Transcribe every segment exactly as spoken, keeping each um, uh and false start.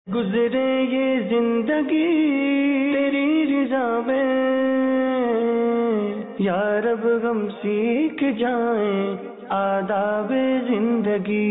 گزرے یہ زندگی تیری رضا میں، یا رب غم سیکھ جائیں آداب زندگی۔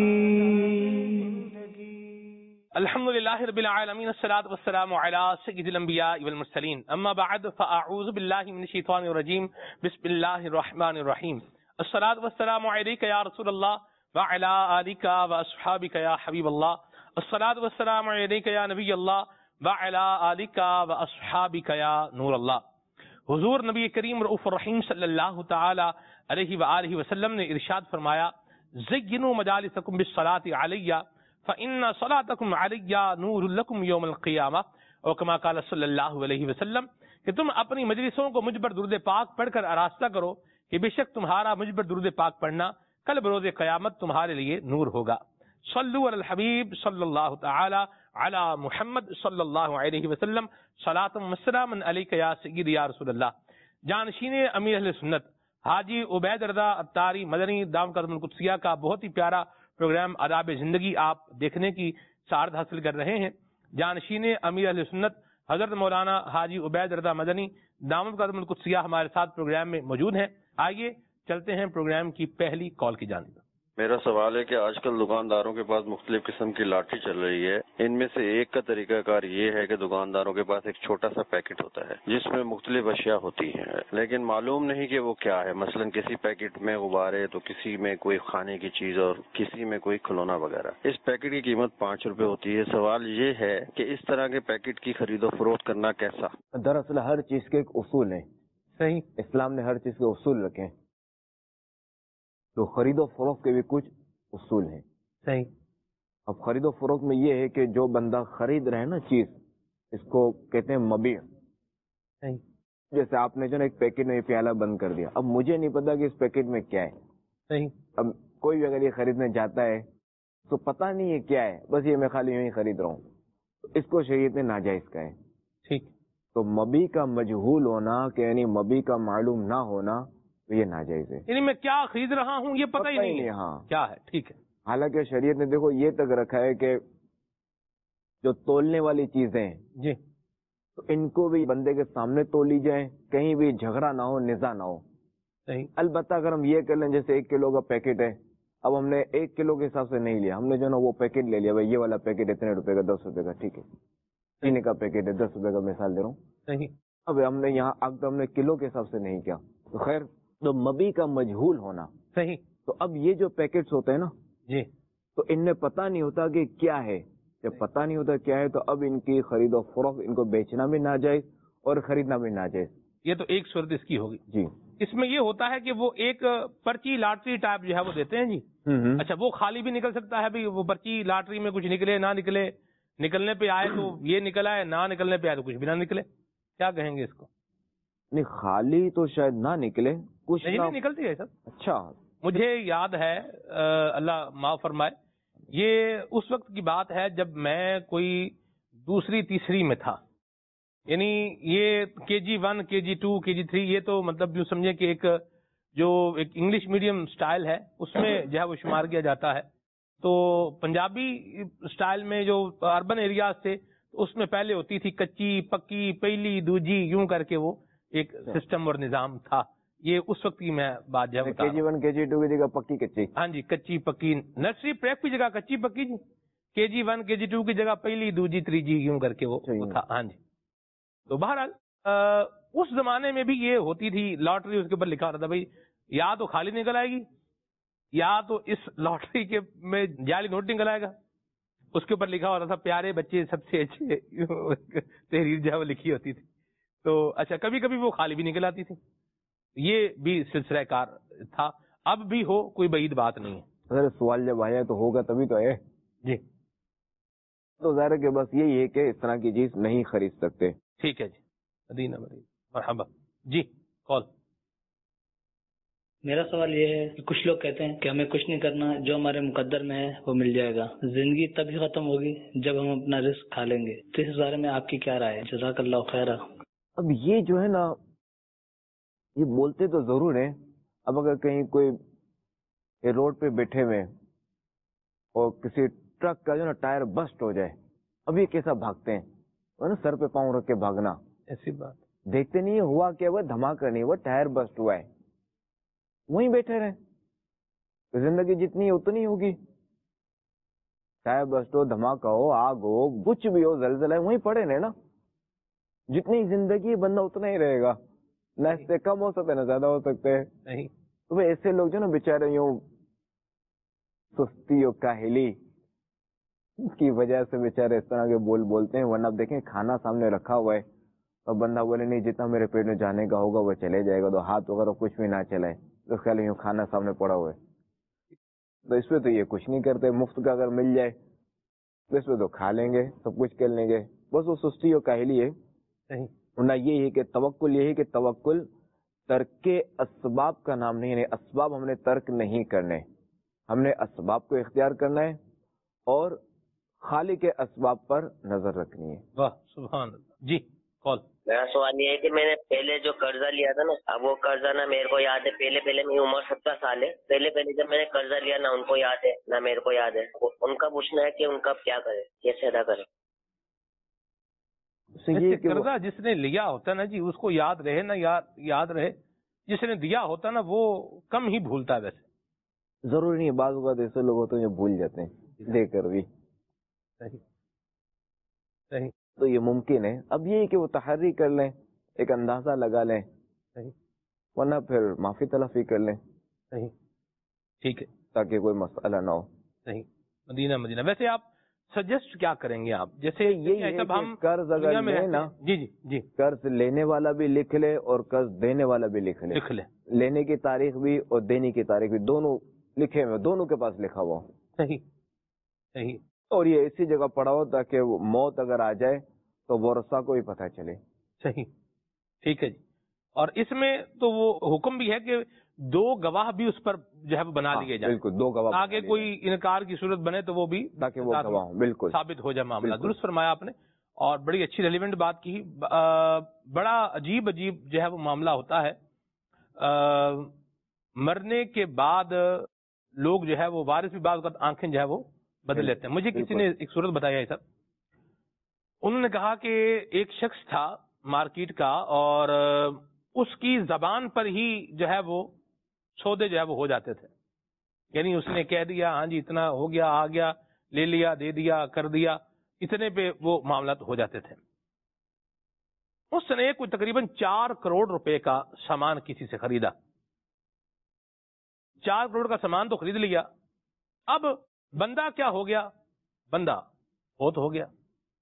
الحمدللہ رب العالمین، الصلاۃ والسلام علی سید الانبیاء والمرسلین، اما بعد فاعوذ باللہ من الشیطان الرجیم، بسم اللہ الرحمن الرحیم۔ الصلاۃ والسلام علیک یا رسول اللہ وعلی آلک واصحابک یا حبیب اللہ، الصلاۃ والسلام علیک یا نبی اللہ وعلی آلک واصحابک یا نور اللہ۔ حضور نبی کریم رؤوف الرحیم صلی اللہ تعالی علیہ وآلہ وسلم نے ارشاد فرمایا، زینوا مجالسکم بالصلاۃ علی فإن صلاتکم علی نور لکم یوم القیامہ، اور کما قال صلی اللہ علیہ وسلم کہ تم اپنی مجلسوں کو مجھ پر درود پاک پڑھ کر آراستہ کرو کہ بے شک تمہارا مجھ پر درود پاک پڑھنا کل بروز قیامت تمہارے لیے نور ہوگا۔ صلو علی الحبیب صلی اللہ تعالی علی محمد صلی اللہ علیہ وسلم، صلاۃ و سلام علیک یا سید یا رسول اللہ۔ جانشین امیر اہل سنت حاجی عبید رضا اتاری مدنی دامت قدم القدسیہ کا بہت ہی پیارا پروگرام آداب زندگی آپ دیکھنے کی سعادت حاصل کر رہے ہیں۔ جانشین امیر اہل سنت حضرت مولانا حاجی عبید رضا مدنی دامت قدم القدسیہ ہمارے ساتھ پروگرام میں موجود ہیں۔ آئیے چلتے ہیں پروگرام کی پہلی کال کی جانب۔ میرا سوال ہے کہ آج کل دکانداروں کے پاس مختلف قسم کی لاٹھی چل رہی ہے، ان میں سے ایک کا طریقہ کار یہ ہے کہ دکانداروں کے پاس ایک چھوٹا سا پیکٹ ہوتا ہے جس میں مختلف اشیاء ہوتی ہیں، لیکن معلوم نہیں کہ وہ کیا ہے۔ مثلا کسی پیکٹ میں غبارے تو کسی میں کوئی کھانے کی چیز اور کسی میں کوئی کھلونا وغیرہ۔ اس پیکٹ کی قیمت پانچ روپے ہوتی ہے۔ سوال یہ ہے کہ اس طرح کے پیکٹ کی خرید و فروخت کرنا کیسا؟ دراصل ہر چیز کے ایک اصول ہیں، صحیح، اسلام نے ہر چیز کے اصول رکھے ہیں، تو خرید و فروخت کے بھی کچھ اصول ہیں۔ صحیح۔ اب خرید و فروخت میں یہ ہے کہ جو بندہ خرید رہے ہیں نا چیز، اس کو کہتے ہیں مبیع۔ صحیح۔ جیسے آپ نے جو نا ایک پیکٹ میں یہ پیالہ بند کر دیا، اب مجھے نہیں پتا کہ اس پیکٹ میں کیا ہے۔ صحیح۔ اب کوئی بھی اگر یہ خریدنے جاتا ہے تو پتہ نہیں ہے کیا ہے، بس یہ میں خالی یوں ہی خرید رہا ہوں، تو اس کو شریعت نے ناجائز کہا ہے۔ ٹھیک۔ تو مبیع کا مجہول ہونا کہ یعنی مبیع کا معلوم نہ ہونا تو یہ ناجائز ہے، یعنی میں کیا خرید رہا ہوں یہ پتہ ہی نہیں ہے ہاں کیا ہے۔ ٹھیک ہے۔ حالانکہ شریعت نے دیکھو یہ تک رکھا ہے کہ جو تولنے والی چیزیں ہیں جی، تو ان کو بھی بندے کے سامنے تولی جائیں، کہیں بھی جھگڑا نہ ہو، نزاع نہ ہو۔ صحیح۔ البتہ اگر ہم یہ کر لیں جیسے ایک کلو کا پیکٹ ہے، اب ہم نے ایک کلو کے حساب سے نہیں لیا، ہم نے جو نا وہ پیکٹ لے لیا، بھائی یہ والا پیکٹ اتنے روپے کا، دس روپے کا، ٹھیک ہے، چینے کا پیکٹ ہے دس روپے کا، مثال دے رہا ہوں۔ صحیح۔ اب ہم نے یہاں اب تو ہم نے کلو کے حساب سے نہیں کیا، تو خیر تو مبیع کا مجہول ہونا۔ صحیح۔ تو اب یہ جو پیکٹس ہوتے ہیں نا، جی، تو ان میں پتہ نہیں ہوتا کہ کیا ہے، جب پتہ نہیں ہوتا کیا ہے تو اب ان کی خرید و فروخت، ان کو بیچنا بھی ناجائز اور خریدنا بھی ناجائز۔ یہ تو ایک صورت اس کی ہوگی۔ جی، اس میں یہ ہوتا ہے کہ وہ ایک پرچی لاٹری ٹائپ جو ہے وہ دیتے ہیں جی۔ اچھا، وہ خالی بھی نکل سکتا ہے بھی، وہ پرچی لاٹری میں کچھ نکلے نہ نکلے، نکلنے پہ آئے تو یہ نکلا ہے، نہ نکلنے پہ آئے تو کچھ بھی نہ نکلے، کیا کہیں گے اس کو؟ نہیں خالی تو شاید نہ نکلے، کچھ نہیں نہ نکلتی ہے سر۔ اچھا، مجھے یاد ہے، اللہ معاف فرمائے، یہ اس وقت کی بات ہے جب میں کوئی دوسری تیسری میں تھا، یعنی یہ کے جی ون کے جی ٹو کے جی تھری، یہ تو مطلب جو سمجھے کہ ایک جو ایک انگلش میڈیم سٹائل ہے اس میں جو ہے وہ شمار کیا جاتا ہے۔ تو پنجابی سٹائل میں جو اربن ایریاز تھے اس میں پہلے ہوتی تھی کچی پکی پہلی دوجی، یوں کر کے وہ ایک سسٹم اور نظام تھا۔ یہ اس وقت کی میں بات جو ہے کے جی ون کے جی ٹو کی جگہ پکی کچی، ہاں جی، کچی پکی، نرسری پریپ کی جگہ کچی پکی جی، کے جی ون کے جی ٹو کی جگہ پہلی دوجی تیجی یوں کر کے وہ تھا۔ ہاں جی، تو بہرحال اس زمانے میں بھی یہ ہوتی تھی لاٹری، اس کے اوپر لکھا ہوتا تھا بھائی یا تو خالی نکل آئے گی یا تو اس لاٹری کے میں جعلی نوٹ نکل آئے گا۔ اس کے اوپر لکھا ہوتا تھا پیارے بچے سب سے اچھے، تحریر جو ہے وہ لکھی ہوتی تھی۔ تو اچھا، کبھی کبھی وہ خالی بھی نکل آتی تھی، یہ بھی سلسلہ کار تھا۔ اب بھی ہو کوئی بعید بات نہیں ہے۔ اگر سوال جب آیا تو ہوگا تبھی تو ہے جی، تو ظاہر ہے کہ بس یہی ہے کہ اس طرح کی چیز نہیں خرید سکتے۔ ٹھیک ہے جی، مدینہ مریض مرحبا جی، کال۔ میرا سوال یہ ہے کہ کچھ لوگ کہتے ہیں کہ ہمیں کچھ نہیں کرنا، جو ہمارے مقدر میں ہے وہ مل جائے گا، زندگی تبھی ختم ہوگی جب ہم اپنا رزق کھا لیں گے، تو اس بارے میں آپ کی کیا رائے ہے؟ جزاک اللہ خیرہ۔ اب یہ جو ہے نا، یہ بولتے تو ضرور ہیں، اب اگر کہیں کوئی روڈ پہ بیٹھے ہوئے اور کسی ٹرک کا جو نا ٹائر بسٹ ہو جائے اب یہ کیسا بھاگتے ہیں, وہ نا سر پہ پاؤں رکھ کے بھاگنا, ایسی بات. دیکھتے نہیں ہوا کیا, وہ دھماکہ نہیں, وہ ٹائر بسٹ ہوا ہے, وہیں بیٹھے رہے. زندگی جتنی اتنی ہوگی, ٹائر بسٹ ہو, دھماکہ ہو, آگ ہو, کچھ بھی ہو, زلزلہ ہے, وہیں پڑے رہے نا. جتنی زندگی بندہ اتنا ہی رہے گا, نہ اس سے کم ہو سکتے نہ زیادہ ہو سکتے ہیں. نہیں تو ایسے لوگ جو نا بےچارے یوں سستی اور کاہلی کی وجہ سے بےچارے اس طرح کے بول بولتے ہیں. ورنہ آپ دیکھیں کھانا سامنے رکھا ہوا ہے اور بندہ بولے نہیں جتنا میرے پیٹ میں جانے کا ہوگا وہ چلے جائے گا, تو ہاتھ وغیرہ کچھ بھی نہ چلائے, تو خیال یوں کھانا سامنے پڑا ہوا ہے. تو اس پہ تو یہ کچھ نہیں کرتے, مفت کا اگر مل جائے تو اس پہ تو کھا لیں گے, سب کچھ کر لیں گے. بس وہ سستی اور کاہلی ہے. ورنہ یہ ہے کہ توکل, یہ ہے کہ توکل ترک اسباب کا نام نہیں ہے. اسباب ہم نے ترک نہیں کرنے, ہم نے اسباب کو اختیار کرنا ہے اور خالق کے اسباب پر نظر رکھنی ہے. واہ سبحان اللہ. جی کال. میرا سوال یہ ہے کہ میں نے پہلے جو قرضہ لیا تھا نا, اب وہ قرضہ نہ میرے کو یاد ہے. پہلے پہلے میری عمر سترہ سال ہے, پہلے پہلے جب میں نے قرضہ لیا نہ ان کو یاد ہے نہ میرے کو یاد ہے. ان کا پوچھنا ہے کہ ان کا کیا کرے, کیسے ادا کرے. قرضہ جس نے لیا ہوتا ہے نا جی, اس کو یاد رہے نہ یاد رہے, جس نے دیا ہوتا ہے نا وہ کم ہی بھولتا ہے. ویسے ضروری نہیں, بعض اوقات ایسے لوگ ہوتے ہیں جو بھول جاتے ہیں دے کر بھی. صحیح صحیح. تو یہ ممکن ہے. اب یہ کہ وہ تحری کر لیں, ایک اندازہ لگا لیں, صحیح, ورنہ پھر معافی تلافی کر لیں. صحیح ٹھیک ہے, تاکہ کوئی مسئلہ نہ ہو. صحیح. مدینہ مدینہ. ویسے آپ سجیسٹ کیا کریں گے آپ, جیسے یہ سب ہم قرض اگر لیں نا, جی جی جی قرض لینے والا بھی لکھ لے اور قرض دینے والا بھی لکھ لے. لکھ لیں, لینے کی تاریخ بھی اور دینے کی تاریخ بھی, دونوں لکھے ہوئے, دونوں کے پاس لکھا ہوا. صحیح صحیح. اور یہ ایسی جگہ پڑا ہو تاکہ وہ موت اگر آ جائے تو ورثہ کو ہی پتہ چلے. صحیح ٹھیک ہے جی. اور اس میں تو وہ حکم بھی ہے کہ دو گواہ بھی اس پر جو ہے بنا لیے جائیں. بالکل, دو گواہ, تاکہ کوئی انکار کی صورت بنے تو وہ بھی تاکہ وہ گواہ ہوں. بالکل ثابت ہو جائے معاملہ. درست فرمایا آپ نے, اور بڑی اچھی ریلیونٹ بات کی. بڑا عجیب عجیب جو ہے وہ معاملہ ہوتا ہے. مرنے کے بعد لوگ جو ہے وہ وارث بھی بعض وقت آنکھیں جو ہے وہ بدل لیتے ہیں. مجھے کسی نے ایک صورت بتایا ہے سر, انہوں نے کہا کہ ایک شخص تھا مارکیٹ کا اور اس کی زبان پر ہی جو ہے وہ سودے جو ہے وہ ہو جاتے تھے. یعنی اس نے کہہ دیا ہاں جی اتنا ہو گیا, آ گیا, لے لیا, دے دیا, کر دیا, اتنے پہ وہ معاملات ہو جاتے تھے. اس نے کوئی تقریباً چار کروڑ روپے کا سامان کسی سے خریدا. چار کروڑ کا سامان تو خرید لیا. اب بندہ کیا ہو گیا, بندہ بہت ہو گیا.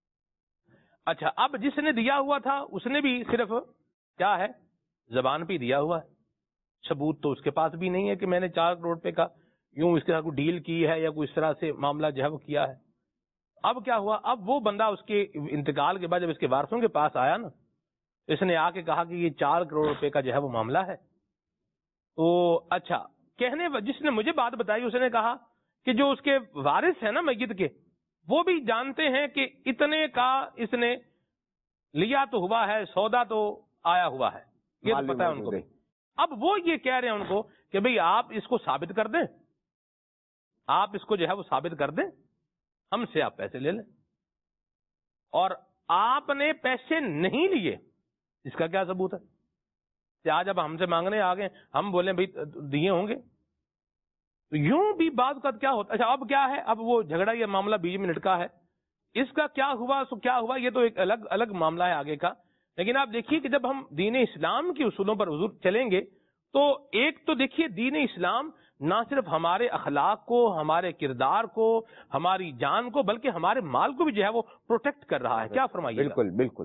اچھا, اب جس نے دیا ہوا تھا اس نے بھی صرف کیا ہے, زبان پہ دیا ہوا ہے, ثبوت تو اس کے پاس بھی نہیں ہے کہ میں نے چار کروڑ روپے کا یوں اس کے ساتھ کوئی ڈیل کی ہے یا کوئی اس طرح سے معاملہ جو ہے وہ کیا ہے. اب کیا ہوا, اب وہ بندہ اس کے انتقال کے بعد جب اس کے وارثوں کے پاس آیا نا, اس نے آ کے کہا کہ یہ چار کروڑ روپے کا جو ہے وہ معاملہ ہے. تو اچھا, کہنے جس نے مجھے بات بتائی اس نے کہا کہ جو اس کے وارث ہیں نا میت کے, وہ بھی جانتے ہیں کہ اتنے کا اس نے لیا تو ہوا ہے, سودا تو آیا ہوا ہے, یہ تو پتا ہے ان کو. اب وہ یہ کہہ رہے ہیں ان کو کہ بھئی آپ اس کو ثابت کر دیں, آپ اس کو جو ہے وہ ثابت کر دیں, ہم سے آپ پیسے لے لیں. اور آپ نے پیسے نہیں لیے, اس کا کیا ثبوت ہے کہ آج اب ہم سے مانگنے آ گئے, ہم بولیں بھئی دیے ہوں گے. تو یوں بھی بعض کا کیا ہوتا ہے. اچھا, اب کیا ہے, اب وہ جھگڑا یہ معاملہ بیس منٹ کا ہے, اس کا کیا ہوا سو کیا ہوا, یہ تو ایک الگ الگ معاملہ ہے آگے کا. لیکن آپ دیکھیے کہ جب ہم دین اسلام کے اصولوں پر حضور چلیں گے تو ایک تو دیکھیے دین اسلام نہ صرف ہمارے اخلاق کو, ہمارے کردار کو, ہماری جان کو, بلکہ ہمارے مال کو بھی جو ہے وہ پروٹیکٹ کر رہا ہے. کیا فرمائیے؟ بالکل بالکل.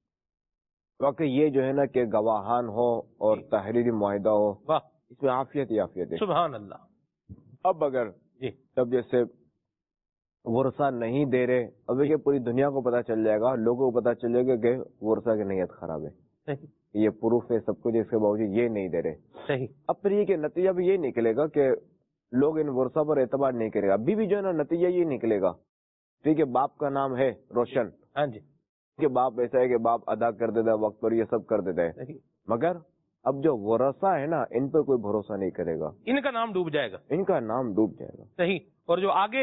واقعی یہ جو ہے نا کہ گواہان ہو اور تحریری معاہدہ ہو, واہ, اس میں عافیت ہی عافیت ہے. سبحان اللہ. اب اگر جی تب جیسے ورثہ نہیں دے رہے, اب دیکھیے پوری دنیا کو پتا چل جائے گا, لوگوں کو پتا چل جائے گا کہ ورثہ کی نیت خراب ہے, صحیح, یہ پروف ہے سب کچھ, اس کے باوجود یہ نہیں دے رہے. صحیح. اب پھر یہ کہ نتیجہ بھی یہ نکلے گا کہ لوگ ان ورثہ پر اعتبار نہیں کرے گا. ابھی بھی جو ہے نا نتیجہ یہ نکلے گا, ٹھیک ہے, باپ کا نام ہے روشن, ہاں جی, کہ باپ ایسا ہے کہ باپ ادا کر دیتا ہے وقت پر, یہ سب کر دیتا ہے, مگر اب جو ورثہ ہے نا ان پر کوئی بھروسہ نہیں کرے گا, ان کا نام ڈوب جائے گا, ان کا نام ڈوب جائے گا. صحیح. اور جو آگے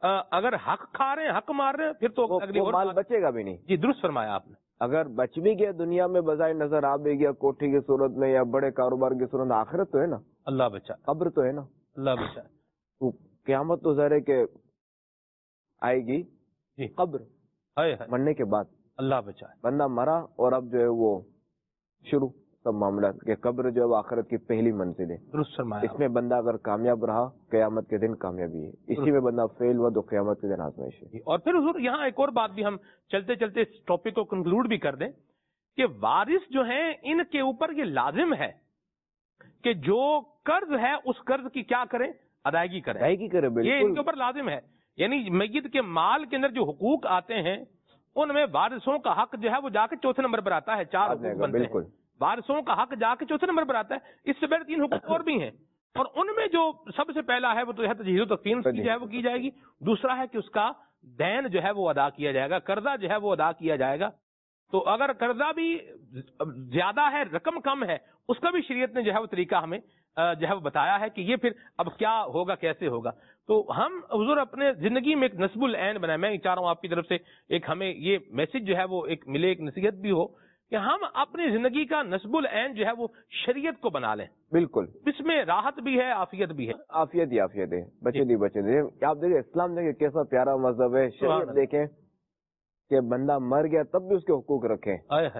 اگر حق کھا رہے ہیں حق مار رہے ہیں پھر تو وہ, اگلی وہ اور مال بچے گا بھی نہیں. جی درست فرمایا آپ نے. اگر بچ بھی گیا دنیا میں بظاہر نظر آ بھی گیا کوٹھی کی صورت میں یا بڑے کاروبار کی صورت میں, آخرت تو ہے نا, اللہ بچا, قبر تو ہے نا, اللہ بچا. تو قیامت تو ظاہر ہے کہ آئے گی جی قبر ہے مرنے کے بعد. اللہ بچا. بندہ مرا اور اب جو ہے وہ شروع سب معاملات کہ قبر جو ہے وہ آخرت کی پہلی منزل ہے. درست فرمایا. اس میں بندہ اگر کامیاب رہا قیامت کے دن کامیابی ہے, اسی میں بندہ فیل ہوا تو قیامت کے دن آزمائش ہے. اور پھر حضور یہاں ایک اور بات بھی ہم چلتے چلتے اس ٹاپک کو کنکلوڈ بھی کر دیں کہ وارث جو ہیں ان کے اوپر یہ لازم ہے کہ جو قرض ہے اس قرض کی کیا کریں, ادائیگی کریں. ادائیگی کرے یہ ان بالکل کے اوپر لازم ہے. یعنی میت کے مال کے اندر جو حقوق آتے ہیں ان میں وارثوں کا حق جو ہے وہ جا کے چوتھے نمبر پر آتا ہے. چار حقوق بنتے ہیں. بالکل وارثوں کا حق جا کے چوتھے نمبر پر آتا ہے. اس سے پہلے تین حقوق اور بھی ہیں اور ان میں جو سب سے پہلا ہے وہ تو ہے تجہیز و تکفین کی جائے وہ کی جائے گی. دوسرا ہے کہ اس کا دین جو ہے وہ ادا کیا جائے گا, قرضہ جو ہے وہ ادا کیا جائے گا. تو اگر قرضہ بھی زیادہ ہے رقم کم ہے اس کا بھی شریعت نے جو ہے وہ طریقہ ہمیں جو ہے وہ بتایا ہے کہ یہ پھر اب کیا ہوگا کیسے ہوگا. تو ہم حضور اپنے زندگی میں ایک نصب العین بنائیں. میں چاہ رہا ہوں آپ کی طرف سے ایک ہمیں یہ میسج جو ہے وہ ایک ملے, ایک نصیحت بھی ہو کہ ہم اپنی زندگی کا نصب العین جو ہے وہ شریعت کو بنا لیں. بالکل اس میں راحت بھی ہے, عافیت بھی ہے. عافیت ہی عافیت ہے, بچے نہیں بچے دے. آپ دیکھیں اسلام دیکھیں کیسا پیارا مذہب ہے. شریعت دیکھیں کہ بندہ مر گیا تب بھی اس کے حقوق رکھیں.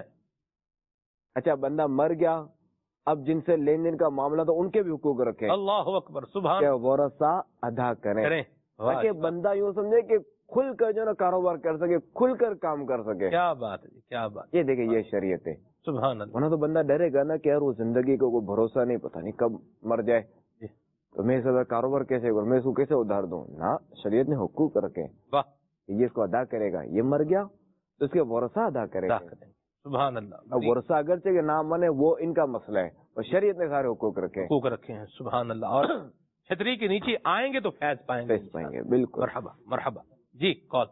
اچھا بندہ مر گیا اب جن سے لین دین کا معاملہ تو ان کے بھی حقوق رکھیں. اللہ اکبر سبحان. ورثہ ادا کریں تاکہ بندہ یوں سمجھے کہ کھل کر جو نا کاروبار کر سکے, کھل کر کام کر سکے. کیا بات ہے, کیا بات. یہ دیکھیں یہ شریعت ہے. سبحان اللہ. ورنہ تو بندہ ڈرے گا نا کہ یار وہ زندگی کو کوئی بھروسہ نہیں, پتہ نہیں کب مر جائے تو میں اس کاروبار کیسے کروں, میں اس کو کیسے ادھار دوں. نہ, شریعت نے حقوق رکھے, یہ اس کو ادا کرے گا. یہ مر گیا تو اس کے ورثہ ادا کرے گا. سبحان اللہ. اب ورثہ اگرچہ کہ نہ مانے وہ ان کا مسئلہ ہے, اور شریعت نے سارے حقوق رکھے حقوق رکھے ہیں. سبحان اللہ. اور چھتری کے نیچے آئیں گے تو فیض پائیں گے. فیض پائیں گے. بالکل. مرحبا مرحبا. جی کال.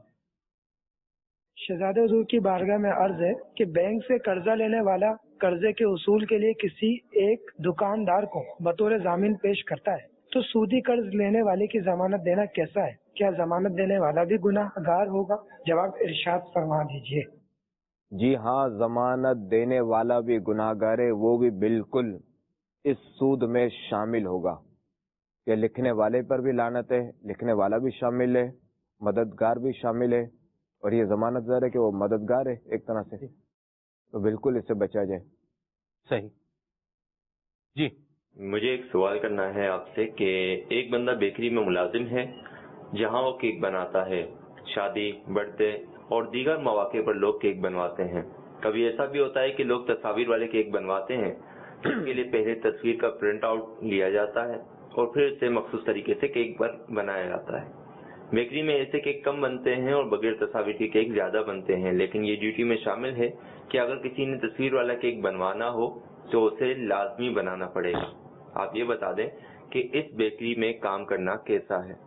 شہزاد حضور کی بارگاہ میں عرض ہے کہ بینک سے قرضہ لینے والا قرضے کے اصول کے لیے کسی ایک دکاندار کو بطور ضامن پیش کرتا ہے تو سودی قرض لینے والے کی ضمانت دینا کیسا ہے؟ کیا ضمانت دینے والا بھی گناہ گار ہوگا؟ جواب ارشاد فرما دیجیے. جی ہاں, ضمانت دینے والا بھی گناہ گار ہے, وہ بھی بالکل اس سود میں شامل ہوگا کہ لکھنے والے پر بھی لعنت ہے, لکھنے والا بھی شامل ہے, مددگار بھی شامل ہے, اور یہ ضمانت دار ہے کہ وہ مددگار ہے ایک طرح سے, تو بالکل اس سے بچا جائے. صحیح. جی مجھے ایک سوال کرنا ہے آپ سے کہ ایک بندہ بیکری میں ملازم ہے جہاں وہ کیک بناتا ہے, شادی, برتھ ڈے اور دیگر مواقع پر لوگ کیک بنواتے ہیں. کبھی ایسا بھی ہوتا ہے کہ لوگ تصاویر والے کیک بنواتے ہیں جس کے لیے پہلے تصویر کا پرنٹ آؤٹ لیا جاتا ہے اور پھر اسے مخصوص طریقے سے کیک پر بنایا جاتا ہے. بیکری میں ایسے کیک کم بنتے ہیں اور بغیر تصاویر کے کیک زیادہ بنتے ہیں, لیکن یہ ڈیوٹی میں شامل ہے کہ اگر کسی نے تصویر والا کیک بنوانا ہو تو اسے لازمی بنانا پڑے گا. آپ یہ بتا دیں کہ اس بیکری میں کام کرنا کیسا ہے؟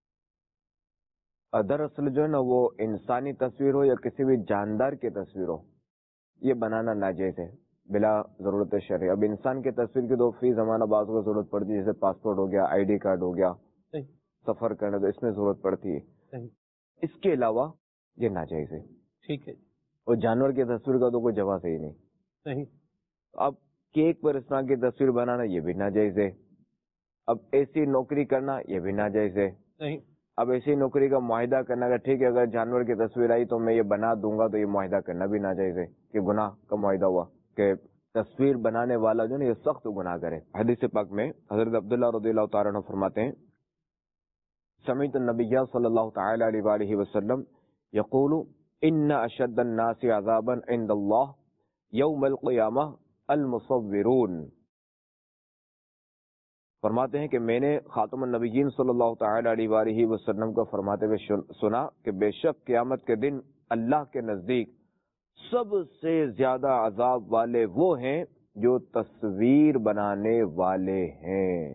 دراصل جو ہے نا وہ انسانی تصویر ہو یا کسی بھی جاندار کی تصویر ہو, یہ بنانا ناجائز ہے بلا ضرورت شرعی. اب انسان کی تصویر کی تو فی زمانہ بعض کو ضرورت پڑتی ہے, جیسے پاسپورٹ ہو گیا, آئی ڈی کارڈ ہو گیا, سفر کرنے تو اس میں ضرورت پڑتی ہے. اس کے علاوہ یہ ناجائز ہے. ٹھیک ہے. اور جانور کی تصویر کا تو کوئی جواز ہی نہیں. صحیح. اب کیک پر اس طرح کی تصویر بنانا یہ بھی ناجائز ہے. اب ایسی نوکری کرنا یہ بھی ناجائز ہے. صحیح. اب ایسی نوکری کا معاہدہ کرنا کہ ٹھیک ہے اگر جانور کی تصویر آئی تو میں یہ بنا دوں گا, تو یہ معاہدہ کرنا بھی ناجائز ہے کہ گناہ کا معاہدہ ہوا کہ تصویر بنانے والا جو نا یہ سخت گناہ کرے. حدیث پاک میں حضرت عبداللہ رضی اللہ تعالیٰ عنہ فرماتے ہیں, سمعت النبی صلی اللہ تعالی علیہ وآلہ وسلم یقول ان اشد الناس عذابا عند اللہ یوم القیامہ المصورون. فرماتے ہیں کہ میں نے خاتم النبیین صلی اللہ تعالی علیہ وآلہ وسلم کو فرماتے ہوئے سنا کہ بے شک قیامت کے دن اللہ کے نزدیک سب سے زیادہ عذاب والے وہ ہیں جو تصویر بنانے والے ہیں.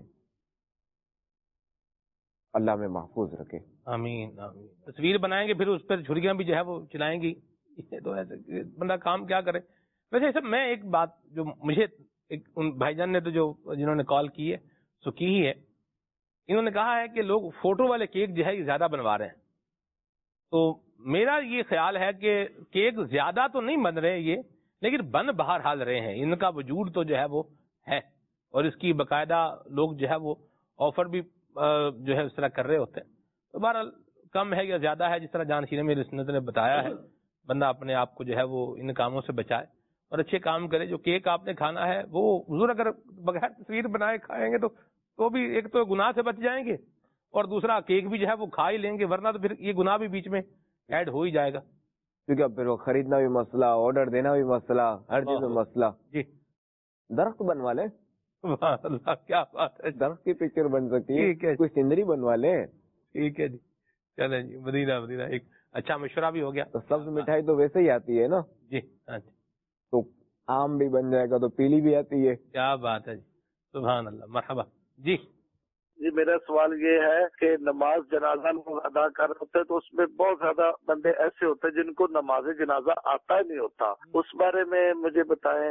اللہ میں محفوظ رکھے. آمین آمین. تصویر بنائیں گے پھر اس پر چھریاں بھی جو ہے وہ چلائیں گی, تو ایسے بندہ کام کیا کرے. ویسے سب میں ایک بات جو مجھے ایک ان بھائی جان نے تو جو جنہوں نے کال کی ہے سو کی ہی ہے انہوں نے کہا ہے کہ لوگ فوٹو والے کیک جو ہے یہ زیادہ بنوا رہے ہیں. تو میرا یہ خیال ہے کہ کیک زیادہ تو نہیں بن رہے یہ، لیکن بن بہرحال رہے ہیں. ان کا وجود تو جو ہے وہ ہے، اور اس کی باقاعدہ لوگ جو ہے وہ آفر بھی جو ہے اس طرح کر رہے ہوتے ہیں. تو بہرحال کم ہے یا زیادہ ہے، جس طرح جانشین میرے سنت نے بتایا ہے، بندہ اپنے آپ کو جو ہے وہ ان کاموں سے بچائے اور اچھے کام کرے. جو کیک آپ نے کھانا ہے وہ حضور اگر بغیر تصویر بنائے کھائیں گے تو تو بھی ایک تو گناہ سے بچ جائیں گے، اور دوسرا کیک بھی جو ہے وہ کھا ہی لیں گے، ورنہ تو پھر یہ گناہ بھی بیچ میں ایڈ ہو ہی جائے گا. کیونکہ پھر وہ خریدنا بھی مسئلہ، آرڈر دینا بھی مسئلہ، ہر چیز میں مسئلہ. جی درخت بنوا لے، اللہ کیا بات ہے، درخت کی پکچر بن سکتی ٹھیک ہے. ہے، کوئی سینری بنوا لے. ٹھیک ہے جی، چلیں جی، مدینہ مدینہ ایک اچھا مشورہ بھی ہو گیا. تو سبز مٹھائی تو ویسے ہی آتی ہے نا. جی ہاں جی، تو آم بھی بن جائے گا تو پیلی بھی آتی ہے. کیا بات ہے جی، سبحان اللہ، مرحبا. جی جی میرا سوال یہ ہے کہ نماز جنازہ لوگ ادا کر رہے ہوتے ہیں تو اس میں بہت زیادہ بندے ایسے ہوتے ہیں جن کو نماز جنازہ آتا ہی نہیں ہوتا، اس بارے میں مجھے بتائیں.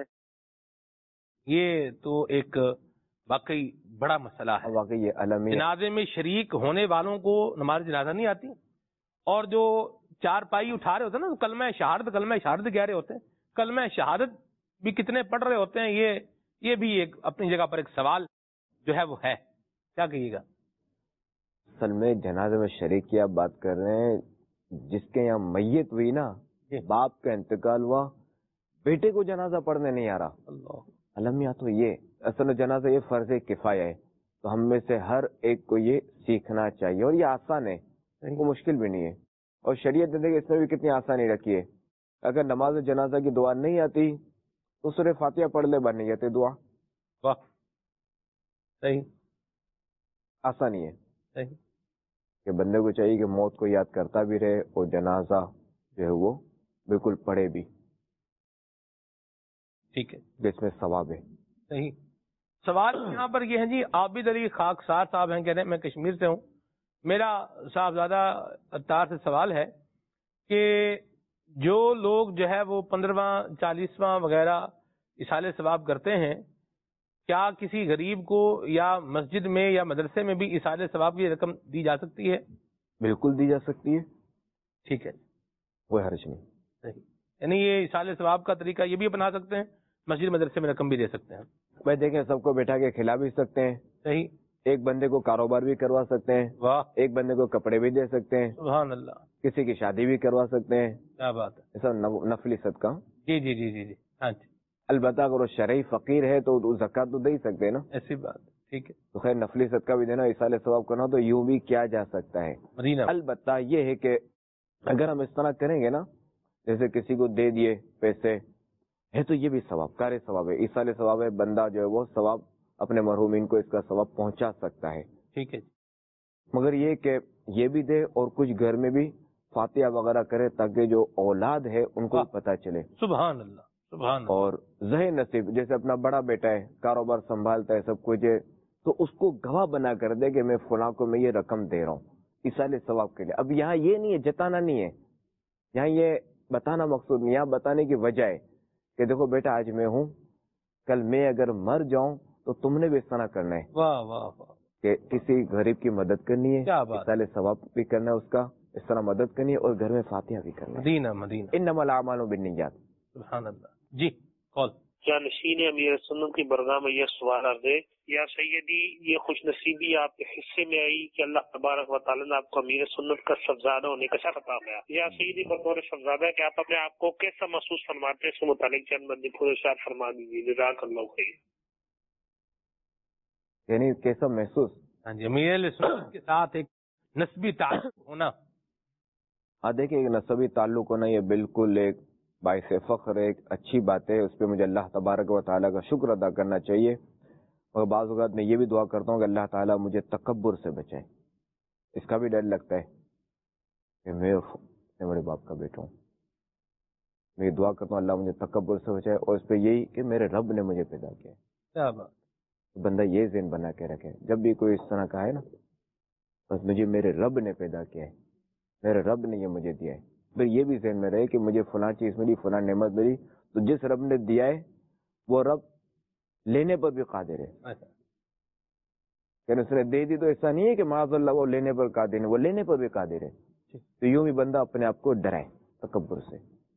یہ تو ایک واقعی بڑا مسئلہ ہے. واقعی یہ عالمی جنازے میں شریک ہونے والوں کو نماز جنازہ نہیں آتی، اور جو چار پائی اٹھا رہے ہوتے ہیں نا، کلمہ شہادت کلمہ شہادت کہہ رہے ہوتے ہیں، کلمہ شہادت بھی کتنے پڑھ رہے ہوتے ہیں، یہ یہ بھی ایک اپنی جگہ پر ایک سوال جو ہے وہ ہے. کیا کہیے گا؟ اصل میں جنازے میں شریک کی آپ بات کر رہے ہیں، جس کے یہاں میت ہوئی نا، باپ کا انتقال ہوا، بیٹے کو جنازہ پڑھنے نہیں آ رہا. اللہ المیہ تو یہ اصل میں جنازہ یہ فرض کفایہ ہے، تو ہم میں سے ہر ایک کو یہ سیکھنا چاہیے، اور یہ آسان ہے، کو مشکل بھی نہیں ہے. اور شریعت نے دیکھیں اس میں بھی کتنی آسانی رکھی ہے. اگر نماز جنازہ کی دعا نہیں آتی تو سورہ فاتحہ پڑھ لے بنیت دعا. واہ، صحیح، آسانی ہے. صحیح، کہ بندے کو چاہیے کہ موت کو یاد کرتا بھی رہے اور جنازہ جو ہے وہ بالکل پڑھے بھی. ٹھیک ہے، اس میں ثواب ہے. صحیح. سوال یہاں پر یہ ہے جی، عابد علی خاکسار صاحب ہیں، کہہ رہے ہیں میں کشمیر سے ہوں. میرا صاحبزادہ اتار سے سوال ہے کہ جو لوگ جو ہے وہ پندرہواں چالیسواں وغیرہ اصالہ ثواب کرتے ہیں، کیا کسی غریب کو یا مسجد میں یا مدرسے میں بھی اصالہ ثواب کی رقم دی جا سکتی ہے؟ بالکل دی جا سکتی ہے. ٹھیک ہے، کوئی حرج نہیں. صحیح. یعنی یہ اصالہ ثواب کا طریقہ یہ بھی اپنا سکتے ہیں، مسجد مدرسے میں رقم بھی دے سکتے ہیں. بھائی دیکھیں، سب کو بیٹھا کے کھلا بھی سکتے ہیں. صحیح. ایک بندے کو کاروبار بھی کروا سکتے ہیں. واہ، ایک بندے کو کپڑے بھی دے سکتے ہیں. سبحان اللہ، کسی کی شادی بھی کروا سکتے ہیں. کیا بات ہے. ایسا نفلی صدقہ. جی جی جی جی جی ہاں جی. البتہ اگر وہ شرعی فقیر ہے تو زکوٰۃ تو دے ہی سکتے ہیں نا. ایسی بات. ٹھیک ہے. تو خیر نفلی صدقہ بھی دینا، اصالہ ثواب کرنا تو یوں بھی کیا جا سکتا ہے. مدینہ. البتہ یہ ہے کہ اگر ہم اس طرح کریں گے نا، جیسے کسی کو دے دیے پیسے ہے تو یہ بھی ثواب کار ثواب ہے، اصالہ ثواب ہے. بندہ جو ہے وہ ثواب اپنے مرحومین کو اس کا ثواب پہنچا سکتا ہے. ٹھیک ہے. مگر یہ کہ یہ بھی دے اور کچھ گھر میں بھی فاتحہ وغیرہ کرے تاکہ جو اولاد ہے ان کو پتہ چلے. سبحان اللہ، سبحان اللہ. اور ذہ نصیب جیسے اپنا بڑا بیٹا ہے، کاروبار سنبھالتا ہے، سب کچھ ہے، تو اس کو گواہ بنا کر دے کہ میں فلاں کو میں یہ رقم دے رہا ہوں اصالہ ثواب کے لیے. اب یہاں یہ نہیں ہے، جتانا نہیں ہے، یہاں یہ بتانا مقصود نہیں، یہاں بتانے کی وجہ ہے کہ دیکھو بیٹا آج میں ہوں، کل میں اگر مر جاؤں تو تم نے بھی اس طرح کرنا ہے. واہ واہ واہ. کہ کسی غریب کی مدد کرنی ہے، اصالہ ثواب بھی کرنا ہے، اس کا اس طرح مدد کرنی ہے، اور گھر میں فاتحہ بھی کرنا ہے. مدینہ مدینہ. انما الاعمال بالنیات. سبحان اللہ. جی کال. کیا نشین امیر سنت کی برگاہ میں یہ سوال کر دے، یا سیدی یہ خوش نصیبی آپ کے حصے میں آئی کہ اللہ تبارک و تعالیٰ نے آپ کو امیر سنت کا شہزادہ ہونے کا شرف عطا کیا، یا سیدی بطور شہزادہ کہ آپ اپنے آپ کو کیسا محسوس فرماتے ہیں، اس کے متعلق چند بندی خود ارشاد فرما دیجیے، جزاک اللہ خیر. یعنی کیسا محسوس؟ ہاں جی، امیر سنت کے ساتھ ایک نسبی تعلق ہونا. ہاں دیکھیں، ایک نسبی تعلق ہونا یہ بالکل ایک باعث فخر ہے، ایک اچھی بات ہے. اس پہ مجھے اللہ تبارک و تعالیٰ کا شکر ادا کرنا چاہیے. اور بعض اوقات میں یہ بھی دعا کرتا ہوں کہ اللہ تعالیٰ مجھے تکبر سے بچائے. اس کا بھی ڈر لگتا ہے کہ میں بڑے باپ کا بیٹا ہوں. میں یہ دعا کرتا ہوں اللہ مجھے تکبر سے بچائے، اور اس پہ یہی کہ میرے رب نے مجھے پیدا کیا ہے. کیا بات. بندہ یہ ذہن بنا کے رکھے جب بھی کوئی اس طرح کا ہے نا، بس مجھے میرے رب نے پیدا کیا ہے، میرے رب نے یہ مجھے دیا ہے. پھر یہ بھی ذہن میں رہے کہ مجھے فلاں چیز ملی، فلاں نعمت ملی، تو جس رب نے دیا ہے وہ رب لینے پر بھی قادر ہے. کہ اس نے دے دی تو ایسا نہیں ہے کہ معاذ اللہ وہ لینے پر قادر نہیں، وہ لینے پر بھی قادر ہے. تو یوں بھی بندہ اپنے آپ کو ڈرائے تکبر سے.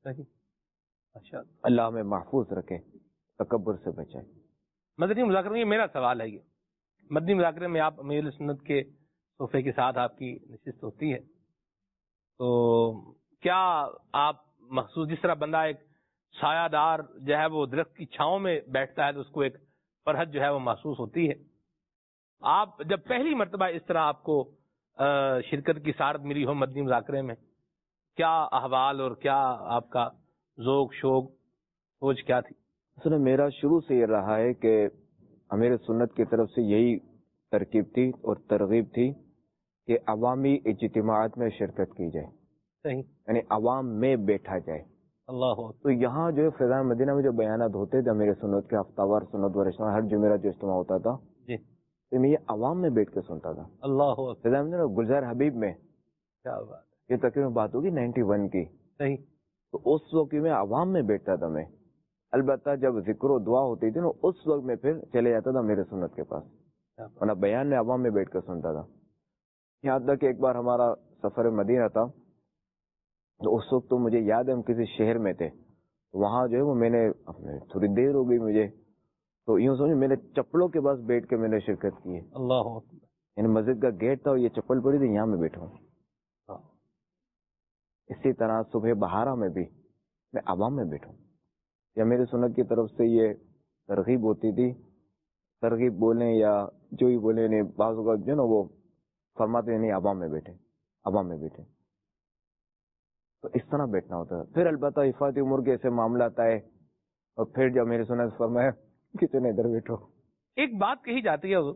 اللہ ہمیں محفوظ رکھے، تکبر سے بچائے. مدنی مذاکرے میں یہ میرا سوال ہے، یہ مدنی مذاکرے میں آپ امیر سنت کے صوفے کے ساتھ آپ کی نشست ہوتی ہے، تو کیا آپ محسوس، جس طرح بندہ ایک سایہ دار جو ہے وہ درخت کی چھاؤں میں بیٹھتا ہے تو اس کو ایک فرحت جو ہے وہ محسوس ہوتی ہے، آپ جب پہلی مرتبہ اس طرح آپ کو شرکت کی سعادت ملی ہو مدنی مذاکرے میں، کیا احوال اور کیا آپ کا ذوق شوق سوچ کیا تھی؟ اصل میرا شروع سے یہ رہا ہے کہ امیر سنت کی طرف سے یہی ترکیب تھی اور ترغیب تھی کہ عوامی اجتماعات میں شرکت کی جائے. صحیح. یعنی عوام میں بیٹھا جائے. اللہ. تو یہاں جو ہے فیضان مدینہ میں جو بیانات ہوتے تھے امیر سنت کے، ہفتہ وار سنت و رشتہ، ہر جمعرات جو اجتماع ہوتا تھا جی، تو میں یہ عوام میں بیٹھ کے سنتا تھا. اللہ. فیضان مدینہ گلزار حبیب میں. کیا بات ہے. یہ تقریباً بات ہوگی نائنٹی ون کی. صحیح. تو اس وقت میں عوام میں بیٹھتا تھا میں. البتہ جب ذکر و دعا ہوتی تھی نا اس وقت میں پھر چلے جاتا تھا میرے سنت کے پاس، ورنہ بیان میں عوام میں بیٹھ کر سنتا تھا. یہاں تک کہ ایک بار ہمارا سفر مدینہ تھا تو اس وقت تو مجھے یاد ہے ہم کسی شہر میں تھے، وہاں جو ہے وہ میں نے تھوڑی دیر ہو گئی مجھے، تو یوں سمجھے میں نے چپلوں کے پاس بیٹھ کے میں نے شرکت کی ہے. اللہ. یعنی مسجد کا گیٹ تھا اور یہ چپل پڑی تھی، یہاں میں بیٹھا ہوں. اسی طرح صبح بہارا میں بھی میں عوام میں بیٹھوں. یا میری سنت کی طرف سے یہ ترغیب ہوتی تھی، ترغیب بولیں یا جو ہی بولیں، نہیں بعض اوقات جو نا وہ فرماتے نہیں عوام میں بیٹھے، عوام میں بیٹھے، تو اس طرح بیٹھنا ہوتا ہے. پھر البتہ حفاظتی امور کے ایسے معاملات آئے اور پھر جب میری سنت فرمایا کتنے ادھر بیٹھو. ایک بات کہی جاتی ہے،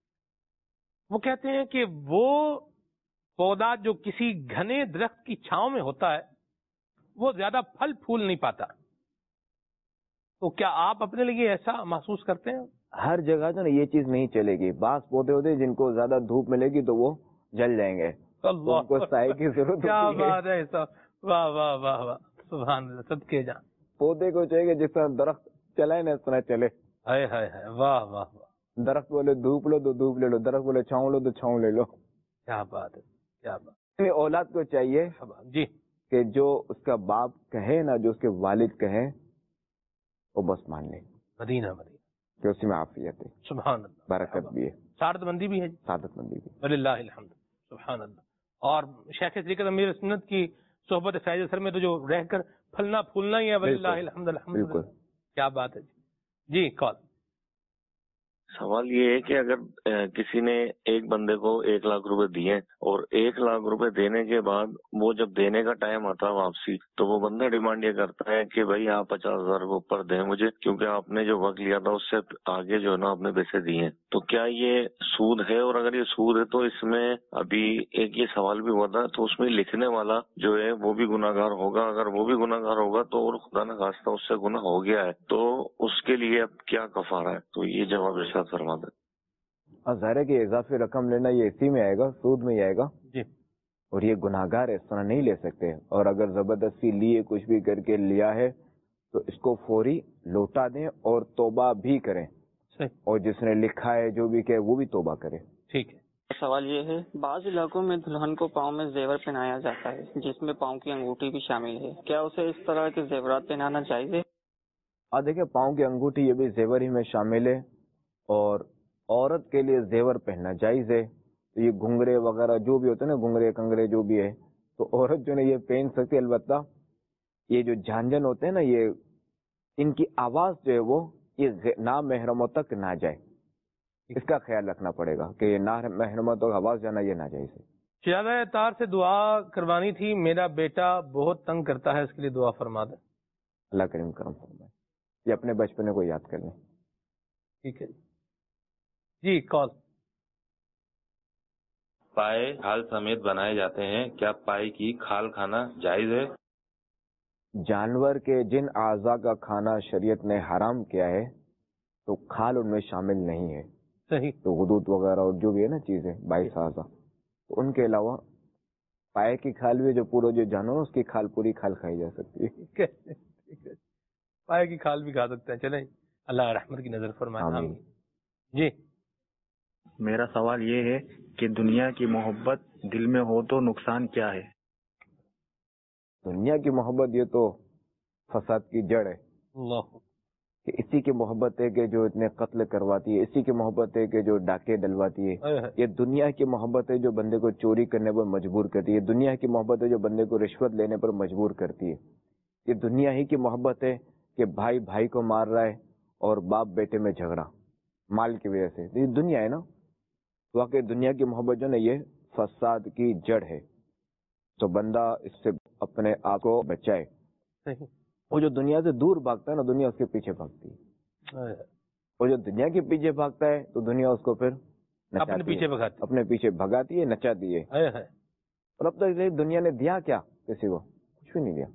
وہ کہتے ہیں کہ وہ پودا جو کسی گھنے درخت کی چھاؤں میں ہوتا ہے وہ زیادہ پھل پھول نہیں پاتا، تو کیا آپ اپنے لیے ایسا محسوس کرتے ہیں؟ ہر جگہ جو نا یہ چیز نہیں چلے گی. بعض پودے ہوتے جن کو زیادہ دھوپ ملے گی تو وہ جل جائیں گے، ان کو سائے کی ضرورت کیا ہوتی ہے. بات ہے. واہ واہ واہ واہ، سبحان اللہ. سب کے جان پودے کو چاہیے کہ جس طرح درخت چلائے نا اس طرح چلے. ہائے ہائے ہائے، واہ واہ واہ. درخت بولے دھوپ لو تو دھوپ لے لو، درخت بولے چھاؤں لو تو چھاؤں لے لو. کیا بات ہے، کیا بات. اولاد کو چاہیے جی کہ جو اس کا باپ کہے نا، جو اس کے والد کہیں وہ بس مان لے. مدینہ مدینہ کہ اسی میں عافیت ہے، سبحان اللہ، برکت بھی ہے، سعادت مندی بھی ہے. سعادت مندی بھی. وللہ الحمد، سبحان اللہ. اور شیخ طریقت امیر سنت کی صحبت فیض سر میں تو جو رہ کر پھلنا پھولنا ہی ہے. وللہ الحمد الحمد. بالکل. کیا بات ہے. جی کال. سوال یہ ہے کہ اگر کسی نے ایک بندے کو ایک لاکھ روپے دیے اور ایک لاکھ روپے دینے کے بعد وہ جب دینے کا ٹائم آتا ہے واپسی، تو وہ بندہ ڈیمانڈ یہ کرتا ہے کہ بھائی آپ پچاس ہزار روپے اوپر دیں مجھے، کیونکہ آپ نے جو وقت لیا تھا اس سے آگے جو ہے نا آپ نے پیسے دیے. تو کیا یہ سود ہے؟ اور اگر یہ سود ہے تو اس میں ابھی ایک یہ سوال بھی ہوا تھا، تو اس میں لکھنے والا جو ہے وہ بھی گناہ گار ہوگا؟ اگر وہ بھی گناہ گار ہوگا تو اور خدا نہ خواستہ اس سے گناہ ہو گیا ہے تو اس کے لیے اب کیا کفارہ ہے؟ تو یہ جواب ارشاد فرما دیں. ظاہر ہے کہ اضافی رقم لینا یہ اسی میں آئے گا، سود میں ہی آئے گا جی. اور یہ گناہ گار اس طرح نہیں لے سکتے. اور اگر زبردستی لیے کچھ بھی کر کے لیا ہے تو اس کو فوری لوٹا دیں اور توبہ بھی کریں. صحیح. اور جس نے لکھا ہے جو بھی کہ وہ بھی توبہ کرے. ٹھیک ہے. سوال یہ ہے، بعض علاقوں میں دلہن کو پاؤں میں زیور پہنایا جاتا ہے جس میں پاؤں کی انگوٹھی بھی شامل ہے، کیا اسے اس طرح کے زیورات پہنانا جائز ہے؟ ہاں دیکھیں، پاؤں کی انگوٹھی یہ بھی زیور ہی میں شامل ہے، اور عورت کے لیے زیور پہننا جائز ہے. تو یہ گھنگرے وغیرہ جو بھی ہوتے ہیں نا، گھنگرے کنگرے جو بھی ہے، تو عورت جو ہے یہ پہن سکتی ہے. البتہ یہ جو جھانجھن ہوتے ہیں نا، یہ ان کی آواز جو ہے وہ یہ نامحرموں تک نہ جائے. اس کا خیال رکھنا پڑے گا کہ یہ نامحرموں تک آواز جانا یہ ناجائز ہے. شہزادہ تار سے دعا کروانی تھی، میرا بیٹا بہت تنگ کرتا ہے، اس کے لیے دعا فرما دیں. اللہ کریم کرم فرمائے. یہ اپنے بچپنے کو یاد کر لیں. ٹھیک ہے جی. کال. پائے کھال سمیت بنائے جاتے ہیں، کیا پائے کی کھال کھانا جائز ہے؟ جانور کے جن اعضاء کا کھانا شریعت نے حرام کیا ہے تو کھال ان میں شامل نہیں ہے. صحیح. تو غدود وغیرہ اور جو بھی ہے نا چیزیں بائیس اعضاء، تو ان کے علاوہ پائے کی کھال بھی جو پورا جو جانور اس کی کھال پوری کھال کھائی جا سکتی ہے. پائے کی کھال بھی کھا سکتے ہیں. چلیں، اللہ رحمت کی نظر فرمائے. آمین. جی میرا سوال یہ ہے کہ دنیا کی محبت دل میں ہو تو نقصان کیا ہے؟ دنیا کی محبت یہ تو فساد کی جڑ ہے. اللہ کہ اسی کی محبت ہے کہ جو اتنے قتل کرواتی ہے, اسی کی محبت ہے کہ جو ڈاکے ڈلواتی ہے. یہ دنیا کی محبت ہے جو بندے کو چوری کرنے پر مجبور کرتی ہے. دنیا کی محبت ہے جو بندے کو رشوت لینے پر مجبور کرتی ہے. یہ دنیا ہی کی محبت ہے کہ بھائی بھائی کو مار رہا ہے اور باپ بیٹے میں جھگڑا مال کی وجہ سے. یہ دنیا ہے نا. واقعی دنیا کی محبت جو نا یہ فساد کی جڑ ہے. تو بندہ اس سے اپنے آپ کو بچائے. وہ جو دنیا سے دور بھاگتا ہے نا, دنیا اس کے پیچھے بھاگتی ہے. وہ جو دنیا کے پیچھے بھاگتا ہے تو دنیا اس کو پھر اپنے پیچھے بھگاتی اپنے پیچھے بھگاتی ہے, نچاتی ہے. اور اب تک دنیا نے دیا کیا کسی کو؟ کچھ بھی نہیں دیا.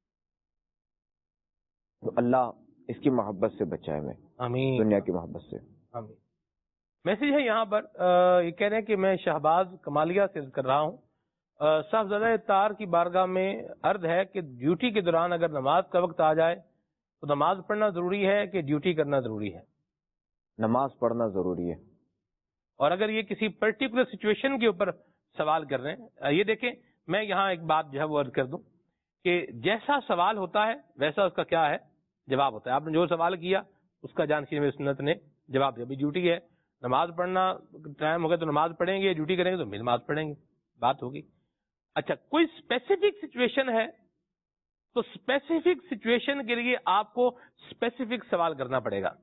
تو اللہ اس کی محبت سے بچائے میں, آمین. دنیا کی محبت سے. آمین. میسج ہے یہاں پر, یہ کہہ رہے ہیں کہ میں شہباز کمالیہ سے کر رہا ہوں. صاحبزادہ تار کی بارگاہ میں عرض ہے کہ ڈیوٹی کے دوران اگر نماز کا وقت آ جائے تو نماز پڑھنا ضروری ہے کہ ڈیوٹی کرنا ضروری ہے؟ نماز پڑھنا ضروری ہے. اور اگر یہ کسی پرٹیکولر سچویشن کے اوپر سوال کر رہے ہیں, یہ دیکھیں میں یہاں ایک بات جو ہے وہ عرض کر دوں کہ جیسا سوال ہوتا ہے ویسا اس کا کیا ہے جواب ہوتا ہے. آپ نے جو سوال کیا اس کا جانشین میں سنت نے جواب دیا. ڈیوٹی ہے, نماز پڑھنا ٹائم ہو گیا تو نماز پڑھیں گے, ڈیوٹی کریں گے تو نماز پڑھیں گے, بات ہوگی. اچھا کوئی اسپیسیفک سچویشن ہے تو اسپیسیفک سچویشن کے لیے آپ کو اسپیسیفک سوال کرنا پڑے گا.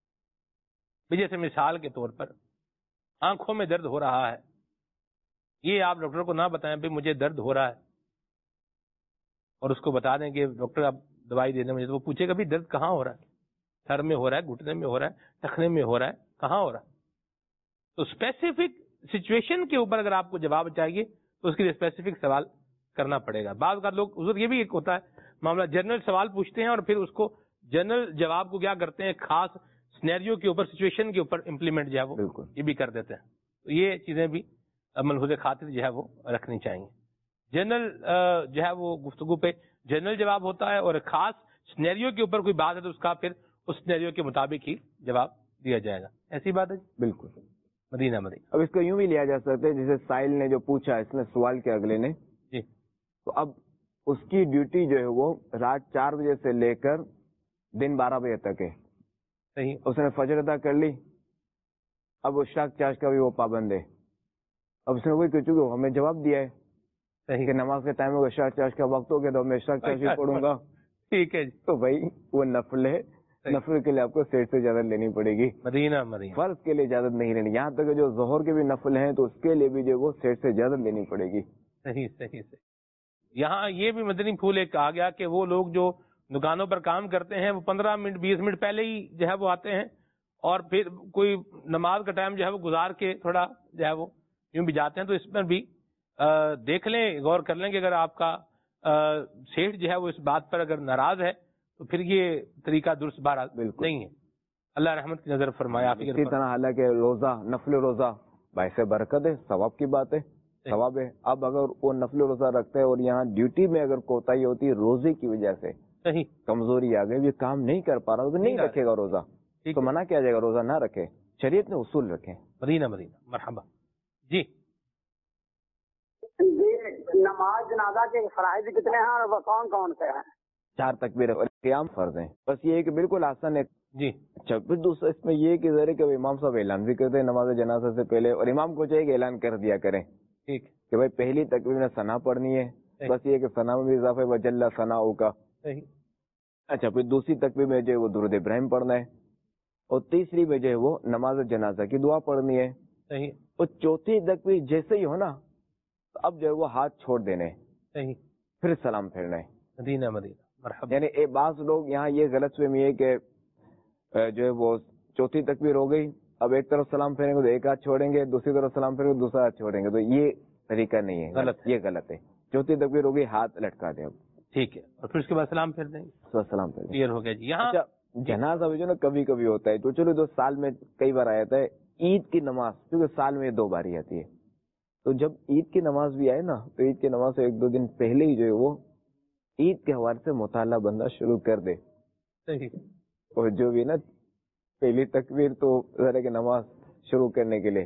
جیسے مثال کے طور پر آنکھوں میں درد ہو رہا ہے, یہ آپ ڈاکٹر کو نہ بتائیں بھائی مجھے درد ہو رہا ہے اور اس کو بتا دیں کہ ڈاکٹر آپ دوائی دے دیں مجھے, تو وہ پوچھے گا بھی درد کہاں ہو رہا ہے, سر میں ہو رہا ہے, گھٹنے میں ہو رہا ہے, ٹخنے میں ہو رہا ہے, کہاں ہو رہا ہے. تو اسپیسیفک سچویشن کے اوپر اگر آپ کو جواب چاہیے تو اس کے لیے اسپیسیفک سوال کرنا پڑے گا. بعض کا لوگ حضور یہ بھی ایک ہوتا ہے معاملہ, جنرل سوال پوچھتے ہیں اور پھر اس کو جنرل جواب کو کیا کرتے ہیں خاص سینیریو کے اوپر, سچویشن کے اوپر امپلیمنٹ جو ہے وہ یہ بھی کر دیتے ہیں. تو یہ چیزیں بھی ملحوظ خاطر جو ہے وہ رکھنی چاہیے. جنرل جو ہے وہ گفتگو پہ جنرل جواب ہوتا ہے اور خاص سینیریو کے اوپر کوئی بات ہے تو اس کا پھر اس سینیریو کے مطابق ہی جواب دیا جائے گا. ایسی بات ہے بالکل. مدینہ مدینہ. اب اس کو یوں بھی لیا جا سکتا ہے جیسے سائل نے جو پوچھا, اس نے سوال کیا اگلے نے جی, تو اب اس کی ڈیوٹی جو ہے وہ رات چار بجے سے لے کر دن بارہ بجے تک ہے. صحیح. اس نے فجر ادا کر لی, اب وہ شاک چاش کا بھی وہ پابند ہے. اب اس نے وہی کہ چونکہ ہمیں جواب دیا ہے صحیح کہ نماز کے ٹائم میں شاک چاش کا وقت ہو گیا تو میں شاک چاش ہی پڑھوں گا. ٹھیک ہے جی. تو بھائی وہ نفل ہے, نفل کے لیے آپ کو سیٹ سے اجازت لینی پڑے گی. مدینہ مدینہ. فرض کے لیے اجازت نہیں لینی. یہاں تک جو ظہر کے بھی نفل ہیں تو اس کے لیے بھی جو وہ سیٹ سے اجازت لینی پڑے گی. صحیح صحیح صحیح. یہاں یہ بھی مدنی پھول ایک کہا گیا کہ وہ لوگ جو دکانوں پر کام کرتے ہیں وہ پندرہ منٹ بیس منٹ پہلے ہی جو ہے وہ آتے ہیں اور پھر کوئی نماز کا ٹائم جو ہے وہ گزار کے تھوڑا جو ہے وہ یوں بھی جاتے ہیں. تو اس پر بھی دیکھ لیں, غور کر لیں کہ اگر آپ کا سیٹ جو ہے وہ اس بات پر اگر ناراض ہے تو پھر یہ طریقہ درست بارہ نہیں ہے. اللہ رحمت کی نظر فرمایا. اسی طرح حالانکہ روزہ نفل روزہ باعث برکت ہے, ثواب کی بات ہے, ثواب ہے. اب اگر وہ نفل روزہ رکھتے ہیں اور یہاں to میں اگر کوتاہی ہوتی ہے روزے کی وجہ سے, صحیح کمزوری آ گئی, یہ کام نہیں کر پا رہا تو نہیں رکھے گا روزہ, تو منع کیا جائے گا روزہ نہ رکھے. شریعت نے اصول رکھے. مدینہ مدینہ. مرحبا جی. نماز جنازہ کے فرائض کتنے ہیں اور وہ کون کون سے ہیں؟ چار تکبیر اور قیام فرض ہیں. بس یہ ہے کہ بالکل آسان ہے جی. اچھا پھر دوسرا اس میں یہ کہ ذرا کہ امام صاحب اعلان بھی کرتے ہیں نماز جنازہ سے پہلے, اور امام کو چاہیے کہ اعلان کر دیا کریں ٹھیک کہ بھائی پہلی تکبیر میں ثنا پڑھنی ہے. بس یہ کہ ثنا میں بھی اضافہ وجل ثنا کا. اچھا پھر دوسری تکبیر میں جو ہے وہ درود ابراہیم پڑھنا ہے, اور تیسری میں جو ہے وہ نماز جنازہ کی دعا پڑھنی ہے. صحیح. اور چوتھی تکبیر جیسے ہی ہو نا تو اب جو ہے وہ ہاتھ چھوڑ دینے, صحیح, پھر سلام پھیرنا ہے. مدینہ مدینہ. مرحبا. یعنی ایک بعض لوگ یہاں یہ غلط فہمی ہے کہ جو ہے وہ چوتھی تکبیر ہو گئی, اب ایک طرف سلام پھیریں گے تو ایک ہاتھ چھوڑیں گے, دوسری طرف سلام پھیریں گے دوسرا ہاتھ چھوڑیں گے, تو یہ طریقہ نہیں ہے, غلط, یہ غلط ہے. چوتھی تکبیر ہو گئی ہاتھ لٹکا دیں اب, ٹھیک ہے, اور پھر اس کے بعد سلام پھیر دیں گے. سلام پھیر کلیئر ہو گیا جی. یہاں جنازہ بھی جو نا کبھی کبھی ہوتا ہے تو چلو جو سال میں کئی بار آیا ہے. عید کی نماز کیونکہ سال میں دو بار ہی آتی ہے, تو جب عید کی نماز بھی آئے نا تو عید کی نماز سے ایک دو دن پہلے ہی جو ہے وہ عید کے حوالے سے مطالعہ بندہ شروع کر دے. صحیح. اور جو بھی نا پہلی تکبیر تو ذرا کہ نماز شروع کرنے کے لیے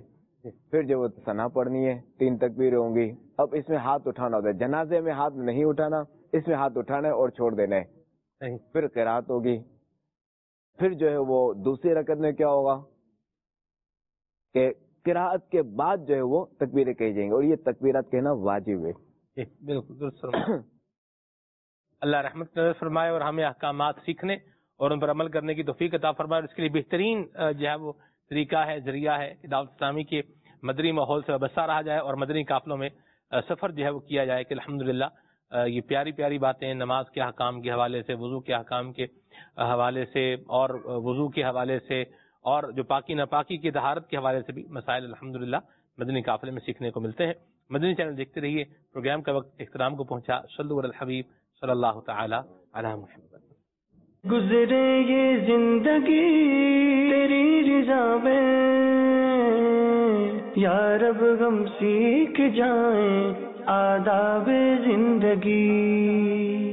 پھر جو وہ ثنا پڑھنی ہے، تین تکبیریں ہوں گی. اب اس میں ہاتھ اٹھانا ہوتا ہے، جنازے میں ہاتھ نہیں اٹھانا، اس میں ہاتھ اٹھانا ہے اور چھوڑ دینا ہے. پھر قرات ہوگی. پھر جو ہے وہ دوسری رکعت میں کیا ہوگا کہ قرات کے بعد جو ہے وہ تکبیریں کہی جائیں گی، اور یہ تکبیرات کہنا واجب ہے. بالکل درست فرمایا. اللہ رحمت نظر فرمائے اور ہمیں احکامات سیکھنے اور ان پر عمل کرنے کی توفیق عطا فرمائے. اور اس کے لیے بہترین جو ہے وہ طریقہ ہے، ذریعہ ہے کہ دعوت اسلامی کے مدنی ماحول سے وابستہ رہا جائے اور مدنی قافلوں میں سفر جو ہے وہ کیا جائے. کہ الحمدللہ یہ پیاری پیاری باتیں نماز کے احکام کے حوالے سے، وضو کے احکام کے حوالے سے، اور وضو کے حوالے سے، اور جو پاکی ناپاکی کی طہارت کے حوالے سے بھی مسائل الحمدللہ مدنی قافلے میں سیکھنے کو ملتے ہیں. مدنی چینل دیکھتے رہیے. پروگرام کا وقت اختتام کو پہنچا. صلو علی الحبیب صلی اللہ تعالی علی محمد. گزرے یہ زندگی تیری رضا میں، یا رب ہم سیکھ جائیں آداب زندگی.